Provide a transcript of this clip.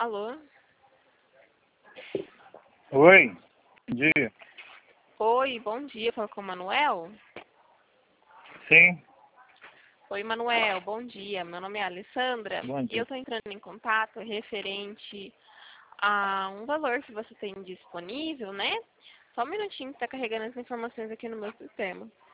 Alô? Oi, bom dia. Oi, bom dia. Fala com o Manuel? Sim, Oi, Manuel, bom dia. Meu nome é Alessandra bom e eu dia. estou entrando em contato referente a um valor que você tem disponível, né? Só um minutinho que está carregando as informações aqui no meu sistema.